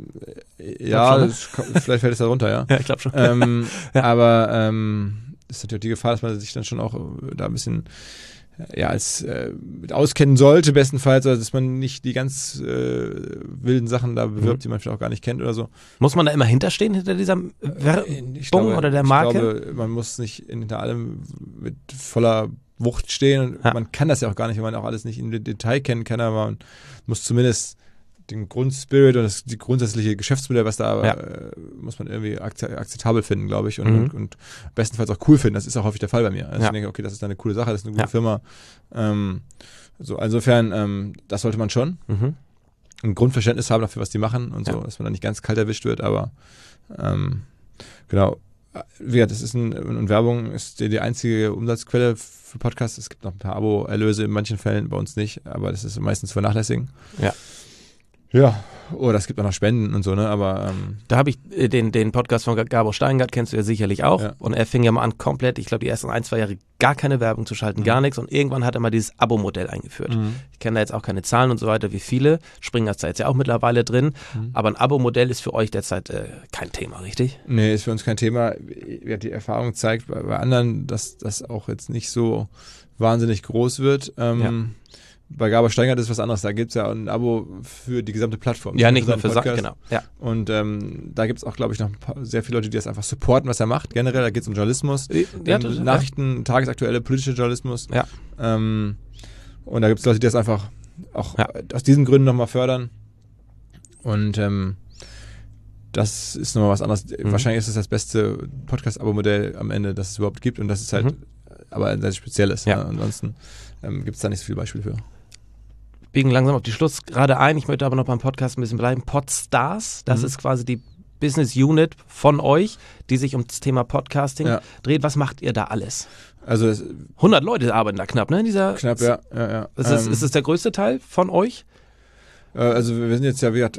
Ja, vielleicht fällt es da runter, ja. Ja, ich glaube schon. Aber ist natürlich die Gefahr, dass man sich dann schon auch da ein bisschen als mit auskennen sollte, bestenfalls, also dass man nicht die ganz wilden Sachen da bewirbt, die man vielleicht auch gar nicht kennt oder so. Muss man da immer hinterstehen, hinter dieser Werbung oder der Marke? Ich glaube, man muss nicht hinter allem mit voller Wucht stehen und man kann das ja auch gar nicht, wenn man auch alles nicht im Detail kennen kann, aber man muss zumindest den Grundspirit und die grundsätzliche Geschäftsmodell, was da muss man irgendwie akzeptabel finden, glaube ich, und bestenfalls auch cool finden. Das ist auch häufig der Fall bei mir. Also ich denke, okay, das ist eine coole Sache, das ist eine gute Firma. So, insofern, das sollte man schon. Ein Grundverständnis haben dafür, was die machen und so, dass man da nicht ganz kalt erwischt wird, aber genau. Wie gesagt, das ist und Werbung ist die einzige Umsatzquelle für Podcasts. Es gibt noch ein paar Abo-Erlöse in manchen Fällen, bei uns nicht, aber das ist meistens zu vernachlässigen. Ja, oder es gibt auch noch Spenden und so, ne, aber da habe ich den Podcast von Gabor Steingart, kennst du ja sicherlich auch, und er fing ja mal an komplett, ich glaube die ersten 1-2 Jahre gar keine Werbung zu schalten, gar nichts, und irgendwann hat er mal dieses Abo-Modell eingeführt. Ich kenne da jetzt auch keine Zahlen und so weiter, wie viele, Springer ist da jetzt ja auch mittlerweile drin, aber ein Abo-Modell ist für euch derzeit kein Thema, richtig? Nee, ist für uns kein Thema. Die Erfahrung zeigt bei anderen, dass das auch jetzt nicht so wahnsinnig groß wird. Bei Gabor Steingart ist was anderes, da gibt es ja ein Abo für die gesamte Plattform. Ja, nicht nur für Sachen, genau. Ja. Und da gibt es auch, glaube ich, noch sehr viele Leute, die das einfach supporten, was er macht. Generell, da geht es um Journalismus, Nachrichten, tagesaktuelle politische Journalismus. Ja. Und da gibt es Leute, die das einfach auch aus diesen Gründen nochmal fördern. Und das ist nochmal was anderes. Wahrscheinlich ist es das beste Podcast-Abo-Modell am Ende, das es überhaupt gibt. Und das ist halt aber ein sehr spezielles. Ja. Ne? Ansonsten gibt es da nicht so viele Beispiele für. Biegen langsam auf die Schlussgerade ein. Ich möchte aber noch beim Podcast ein bisschen bleiben. Podstars, das ist quasi die Business Unit von euch, die sich um das Thema Podcasting dreht. Was macht ihr da alles? Also 100 Leute arbeiten da knapp, ne? In dieser ja. Ist es der größte Teil von euch? Also wir sind jetzt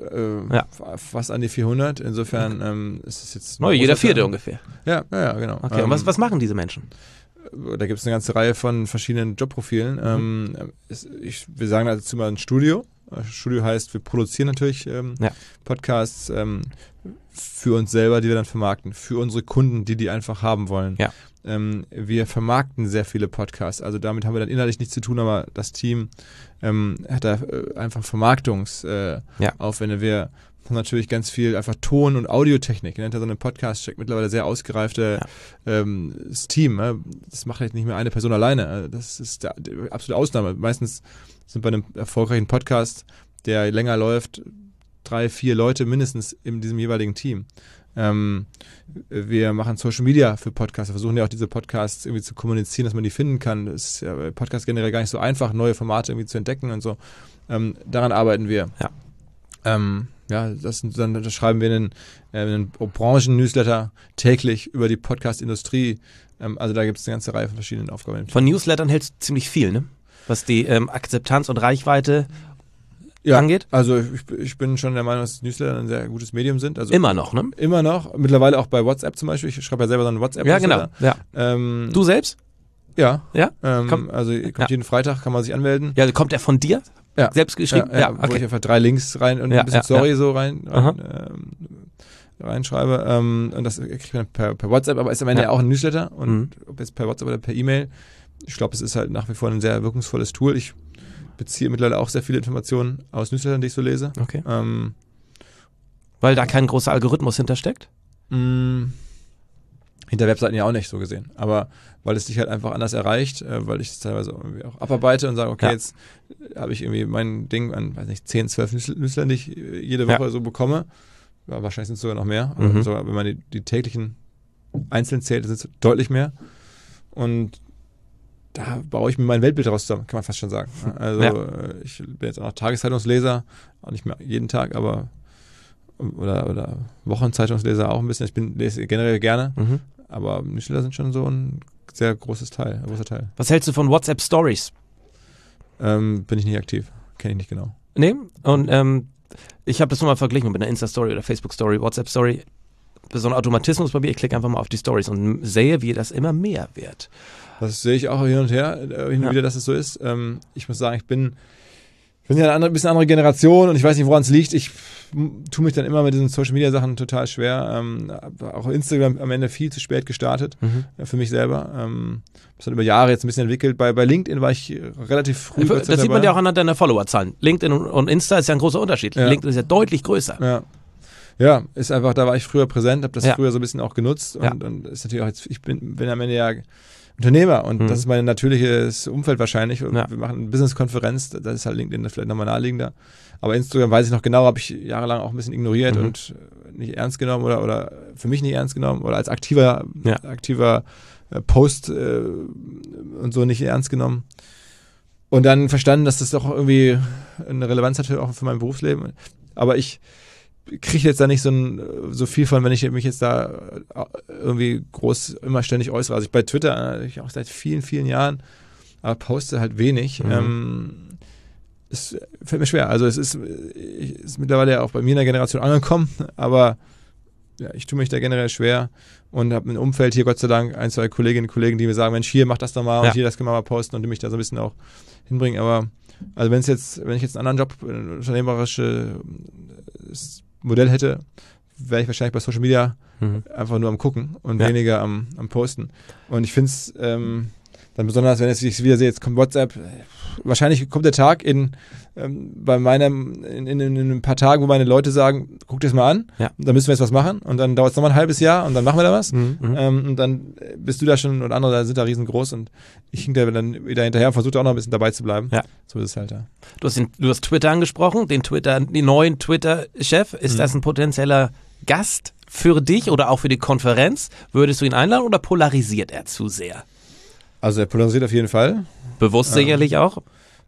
fast an die 400. Insofern ist es jetzt... jeder Vierte ungefähr. Ja, genau. Okay, und was machen diese Menschen? Da gibt es eine ganze Reihe von verschiedenen Jobprofilen. Wir sagen dazu mal ein Studio. Studio heißt, wir produzieren natürlich Podcasts für uns selber, die wir dann vermarkten, für unsere Kunden, die einfach haben wollen. Ja. Wir vermarkten sehr viele Podcasts, also damit haben wir dann inhaltlich nichts zu tun, aber das Team hat da einfach Vermarktungsaufwände. Wir haben natürlich ganz viel einfach Ton- und Audiotechnik. Hinter so einem Podcast steckt mittlerweile sehr ausgereiftes Team. Das macht jetzt nicht mehr eine Person alleine. Das ist die absolute Ausnahme. Meistens sind bei einem erfolgreichen Podcast, der länger läuft, 3, 4 Leute mindestens in diesem jeweiligen Team. Wir machen Social Media für Podcasts. Wir versuchen ja auch diese Podcasts irgendwie zu kommunizieren, dass man die finden kann. Das ist ja bei Podcasts generell gar nicht so einfach, neue Formate irgendwie zu entdecken und so. Daran arbeiten wir. Das schreiben wir einen Branchen-Newsletter täglich über die Podcast-Industrie. Also da gibt es eine ganze Reihe von verschiedenen Aufgaben. Von Newslettern hältst du ziemlich viel, ne? Was die Akzeptanz und Reichweite angeht? Also ich bin schon der Meinung, dass Newsletter ein sehr gutes Medium sind. Also immer noch, ne? Immer noch. Mittlerweile auch bei WhatsApp zum Beispiel. Ich schreibe ja selber so einen WhatsApp-Newsletter. Ja, genau. Du selbst? Ja. Ja? Also kommt jeden Freitag, kann man sich anmelden. Ja, kommt der von dir? Ja. Selbst geschrieben? Okay. Wo ich einfach 3 Links rein und ein bisschen Story so reinschreibe. Und das kriegt man per WhatsApp, aber ist am Ende ja auch ein Newsletter. Und ob jetzt per WhatsApp oder per E-Mail, ich glaube, es ist halt nach wie vor ein sehr wirkungsvolles Tool. Ich beziehe mittlerweile auch sehr viele Informationen aus Newslettern, die ich so lese. Okay. Weil da kein großer Algorithmus hintersteckt? Hinter Webseiten ja auch nicht, so gesehen. Aber weil es dich halt einfach anders erreicht, weil ich es teilweise irgendwie auch abarbeite und sage, okay, jetzt habe ich irgendwie mein Ding an, 10, 12 Newslettern, die ich jede Woche so bekomme. Ja, wahrscheinlich sind es sogar noch mehr. Also, wenn man die täglichen einzeln zählt, sind es deutlich mehr. Und da baue ich mir mein Weltbild daraus zusammen, kann man fast schon sagen. Also ich bin jetzt auch noch Tageszeitungsleser, auch nicht mehr jeden Tag, aber oder Wochenzeitungsleser auch ein bisschen. Ich lese generell gerne, aber Newsletter sind schon so ein sehr großer Teil. Was hältst du von WhatsApp Stories? Bin ich nicht aktiv, kenne ich nicht genau. Nee, und ich habe das nur mal verglichen mit einer Insta-Story oder Facebook-Story, WhatsApp-Story. So ein Automatismus bei mir, ich klicke einfach mal auf die Stories und sehe, wie das immer mehr wird. Das sehe ich auch hin und wieder, dass es so ist. Ich muss sagen, ich bin ja eine bisschen andere Generation und ich weiß nicht, woran es liegt. Ich tue mich dann immer mit diesen Social-Media-Sachen total schwer. Auch Instagram am Ende viel zu spät gestartet für mich selber. Das hat über Jahre jetzt ein bisschen entwickelt. Bei LinkedIn war ich relativ früh. Das sieht man ja auch anhand deiner Followerzahlen. LinkedIn und Insta ist ja ein großer Unterschied. Ja. LinkedIn ist ja deutlich größer. Ja, ist einfach, da war ich früher präsent, habe das früher so ein bisschen auch genutzt und ist natürlich auch jetzt, ich bin am Ende ja Unternehmer und das ist mein natürliches Umfeld wahrscheinlich. Wir machen eine Business-Konferenz, das ist halt LinkedIn vielleicht nochmal naheliegender. Aber Instagram weiß ich noch genau, habe ich jahrelang auch ein bisschen ignoriert und nicht ernst genommen oder für mich nicht ernst genommen oder als aktiver Post und so nicht ernst genommen. Und dann verstanden, dass das doch irgendwie eine Relevanz hat auch für mein Berufsleben. Aber ich kriege jetzt da nicht so viel von, wenn ich mich jetzt da irgendwie groß immer ständig äußere. Also ich bei Twitter, ich auch seit vielen, vielen Jahren, aber poste halt wenig. Es fällt mir schwer. Also es ist mittlerweile ja auch bei mir in der Generation angekommen, aber ja, ich tue mich da generell schwer und habe ein Umfeld hier, Gott sei Dank, 1, 2 Kolleginnen und Kollegen, die mir sagen, Mensch, hier, mach das doch mal und hier, das können wir mal posten und die mich da so ein bisschen auch hinbringen. Aber also wenn ich jetzt einen anderen Job, ein unternehmerisches Modell hätte, wäre ich wahrscheinlich bei Social Media einfach nur am Gucken und weniger am Posten. Und ich finde es dann besonders, wenn ich wieder sehe, jetzt kommt WhatsApp, wahrscheinlich kommt der Tag in ein paar Tagen, wo meine Leute sagen, guck dir das mal an, da müssen wir jetzt was machen und dann dauert es nochmal ein halbes Jahr und dann machen wir da was und dann bist du da schon und andere sind da riesengroß und ich hing da dann wieder hinterher und versuche da auch noch ein bisschen dabei zu bleiben. Ja. So ist es halt, ja. Du hast Twitter angesprochen, den neuen Twitter-Chef. Ist das ein potenzieller Gast für dich oder auch für die Konferenz? Würdest du ihn einladen oder polarisiert er zu sehr? Also er polarisiert auf jeden Fall. Bewusst sicherlich auch?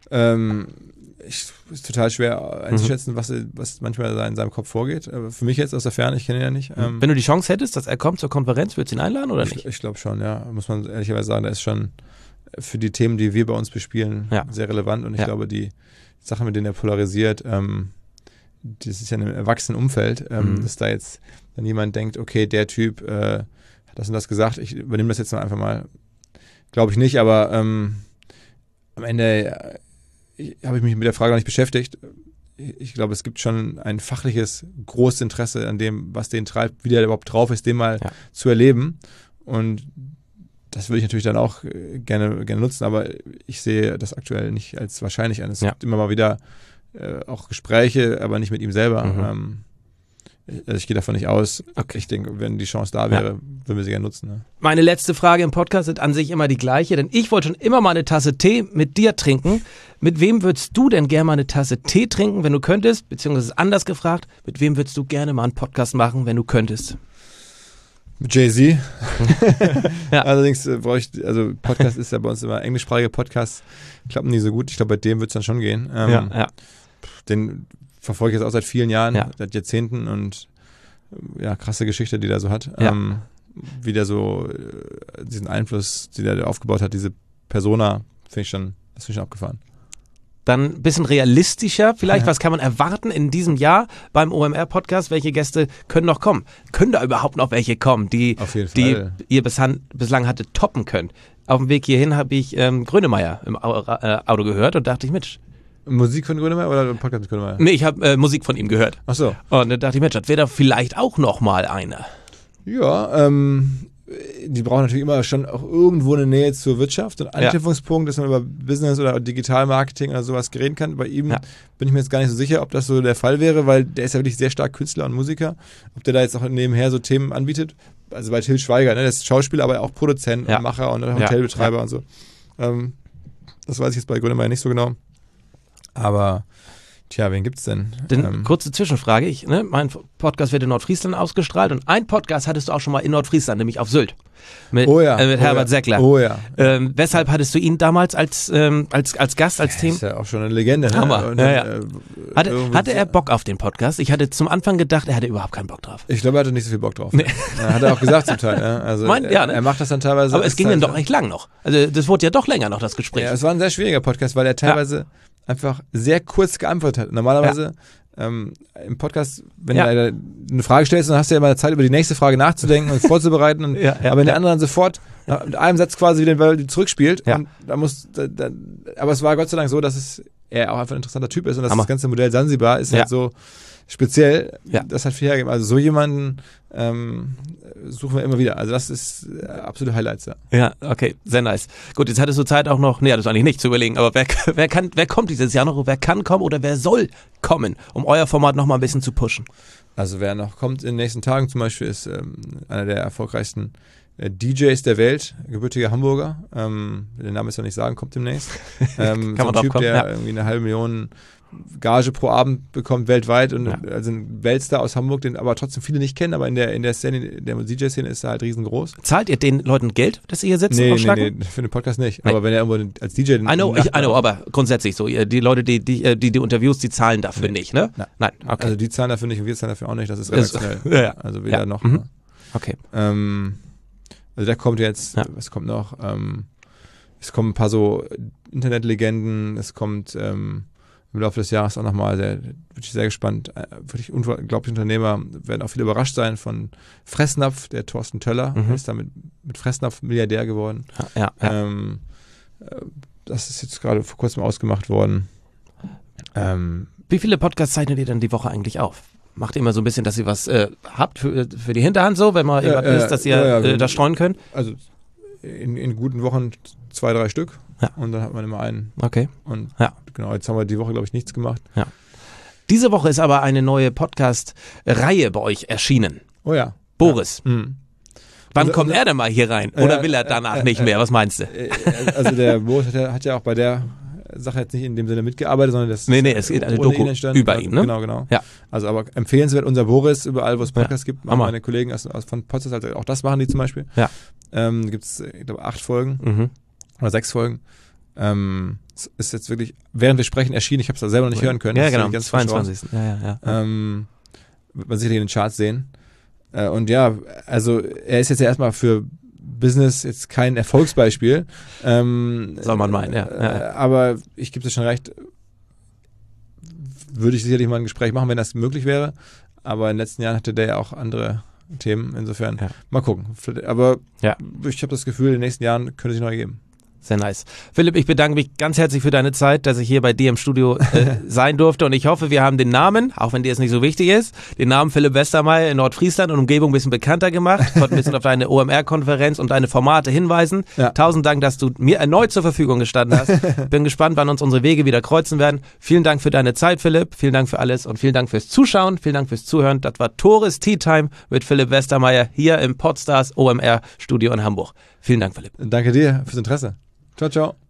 Ist total schwer einzuschätzen, was manchmal in seinem Kopf vorgeht. Für mich jetzt aus der Ferne, ich kenne ihn ja nicht. Wenn du die Chance hättest, dass er kommt zur Konferenz, würdest du ihn einladen oder nicht? Ich glaube schon, ja. Muss man ehrlicherweise sagen, da ist schon für die Themen, die wir bei uns bespielen, sehr relevant. Und ich glaube, die Sachen, mit denen er polarisiert, das ist ja in einem erwachsenen Umfeld, dass da jetzt dann jemand denkt, okay, der Typ hat das und das gesagt, ich übernehme das jetzt noch einfach mal. Glaube ich nicht, aber am Ende habe ich mich mit der Frage noch nicht beschäftigt. ich glaube, es gibt schon ein fachliches großes Interesse an dem, was den treibt, wie der überhaupt drauf ist, den mal zu erleben. Und das würde ich natürlich dann auch gerne nutzen, aber ich sehe das aktuell nicht als wahrscheinlich an. Es gibt immer mal wieder auch Gespräche, aber nicht mit ihm selber. Also ich gehe davon nicht aus. Okay. Ich denke, wenn die Chance da wäre, würden wir sie gerne nutzen. Ne? Meine letzte Frage im Podcast ist an sich immer die gleiche, denn ich wollte schon immer mal eine Tasse Tee mit dir trinken. Mit wem würdest du denn gerne mal eine Tasse Tee trinken, wenn du könntest? Beziehungsweise anders gefragt, mit wem würdest du gerne mal einen Podcast machen, wenn du könntest? Mit Jay-Z. Allerdings Podcast ist ja bei uns immer englischsprachige Podcasts, klappen nie so gut. Ich glaube, bei dem wird es dann schon gehen. Den verfolge ich jetzt auch seit vielen Jahren, seit Jahrzehnten und krasse Geschichte, die der so hat. Wie der so diesen Einfluss, den der aufgebaut hat, diese Persona, finde ich schon abgefahren. Dann ein bisschen realistischer vielleicht, was kann man erwarten in diesem Jahr beim OMR-Podcast? Welche Gäste können noch kommen? Können da überhaupt noch welche kommen, die ihr bislang hattet toppen können? Auf dem Weg hierhin habe ich Grönemeyer im Auto gehört und dachte ich, Mensch. Musik von Grönemeyer oder ein Podcast mit Grönemeyer? Nee, ich habe Musik von ihm gehört. Ach so. Und dann dachte ich, Mensch, das wäre da vielleicht auch noch mal einer. Ja, die brauchen natürlich immer schon auch irgendwo eine Nähe zur Wirtschaft und Anknüpfungspunkt, dass man über Business oder Digitalmarketing oder sowas reden kann. Bei ihm bin ich mir jetzt gar nicht so sicher, ob das so der Fall wäre, weil der ist ja wirklich sehr stark Künstler und Musiker. Ob der da jetzt auch nebenher so Themen anbietet. Also bei Til Schweiger, ne, der ist Schauspieler, aber auch Produzent und Macher und Hotelbetreiber und so. Das weiß ich jetzt bei Grönemeyer nicht so genau. Aber, wen gibt's denn? Kurze Zwischenfrage. Mein Podcast wird in Nordfriesland ausgestrahlt und ein Podcast hattest du auch schon mal in Nordfriesland, nämlich auf Sylt. Mit Herbert Seckler. Oh ja. Weshalb hattest du ihn damals als Gast, als Thema? Ist ja auch schon eine Legende. Ne? Hammer. Hatte er Bock auf den Podcast? Ich hatte zum Anfang gedacht, er hatte überhaupt keinen Bock drauf. Ich glaube, er hatte nicht so viel Bock drauf. Nee. Hat er auch gesagt zum Teil. Ne? Also er macht das dann teilweise. Aber es ging dann doch echt lang noch. Also das wurde ja doch länger noch, das Gespräch. Ja, es war ein sehr schwieriger Podcast, weil er teilweise einfach sehr kurz geantwortet hat. Normalerweise im Podcast, wenn du eine Frage stellst, dann hast du ja immer Zeit, über die nächste Frage nachzudenken und vorzubereiten. Aber wenn der andere dann sofort mit einem Satz quasi wieder zurückspielt, und aber es war Gott sei Dank so, dass er auch einfach ein interessanter Typ ist und das ganze Modell Sansibar ist halt so speziell, das hat viel hergegeben. Also so jemanden suchen wir immer wieder. Also das ist absolute Highlights, Ja, okay, sehr nice. Gut, jetzt hattest du Zeit auch noch, das ist eigentlich nicht zu überlegen, aber wer kommt dieses Jahr noch, wer kann kommen oder wer soll kommen, um euer Format noch mal ein bisschen zu pushen? Also wer noch kommt in den nächsten Tagen zum Beispiel ist einer der erfolgreichsten DJs der Welt, gebürtiger Hamburger, den Namen ist noch nicht sagen, kommt demnächst. Kann so man ein Typ, kommen, der irgendwie 500.000 Gage pro Abend bekommt weltweit und also ein Weltstar aus Hamburg, den aber trotzdem viele nicht kennen, aber in der Szene, in der DJ-Szene ist er halt riesengroß. Zahlt ihr den Leuten Geld, dass ihr hier sitzt? Nee, für den Podcast nicht. Aber wenn er irgendwo als DJ I know, aber grundsätzlich so, die Leute, die interviewst, die zahlen dafür nicht, ne? Nein. Okay. Also die zahlen dafür nicht und wir zahlen dafür auch nicht, das ist redaktionell. Also weder noch. Mhm. Okay. Also der kommt jetzt, was kommt noch? Es kommen ein paar so Internetlegenden, es kommt im Laufe des Jahres auch nochmal, bin ich sehr gespannt, wirklich unglaubliche Unternehmer, werden auch viele überrascht sein von Fressnapf, der Thorsten Töller, ist damit mit Fressnapf Milliardär geworden. Das ist jetzt gerade vor kurzem ausgemacht worden. Wie viele Podcasts zeichnet ihr denn die Woche eigentlich auf? Macht ihr immer so ein bisschen, dass ihr was habt für die Hinterhand so, wenn man ist, dass ihr das streuen könnt? Also in guten Wochen 2, 3 Stück. Und dann hat man immer einen. Okay. Und genau, jetzt haben wir die Woche, glaube ich, nichts gemacht. Ja. Diese Woche ist aber eine neue Podcast-Reihe bei euch erschienen. Oh ja. Boris. Ja. Wann kommt er denn mal hier rein? Oder will er danach nicht mehr? Was meinst du? Also der Boris hat ja auch bei der Sache jetzt nicht in dem Sinne mitgearbeitet, sondern das es geht eine Doku über ihn, ne? Genau. Ja. Also aber empfehlenswert, unser Boris, überall, wo es Podcasts gibt, machen meine Kollegen von Podcasts, also auch das machen die zum Beispiel. Ja. Gibt es, ich glaube, 8 Folgen. Oder 6 Folgen. Es ist jetzt wirklich, während wir sprechen, erschienen. Ich habe es da selber noch nicht hören können. Ja, genau. 22. Ja. Wird man sicherlich in den Charts sehen. Und also er ist jetzt ja erstmal für Business jetzt kein Erfolgsbeispiel. Soll man meinen, aber ich gebe dir schon recht, würde ich sicherlich mal ein Gespräch machen, wenn das möglich wäre. Aber in den letzten Jahren hatte der ja auch andere Themen. Insofern, mal gucken. Aber ich habe das Gefühl, in den nächsten Jahren könnte sich noch ergeben. Sehr nice. Philipp, ich bedanke mich ganz herzlich für deine Zeit, dass ich hier bei dir im Studio sein durfte und ich hoffe, wir haben den Namen, auch wenn dir es nicht so wichtig ist, den Namen Philipp Westermeier in Nordfriesland und Umgebung ein bisschen bekannter gemacht, konnten ein bisschen auf deine OMR-Konferenz und deine Formate hinweisen. Ja. 1000 Dank, dass du mir erneut zur Verfügung gestanden hast. Bin gespannt, wann uns unsere Wege wieder kreuzen werden. Vielen Dank für deine Zeit, Philipp. Vielen Dank für alles und vielen Dank fürs Zuschauen. Vielen Dank fürs Zuhören. Das war Tores Tea Time mit Philipp Westermeier hier im Podstars OMR Studio in Hamburg. Vielen Dank, Philipp. Danke dir fürs Interesse. Ciao, ciao.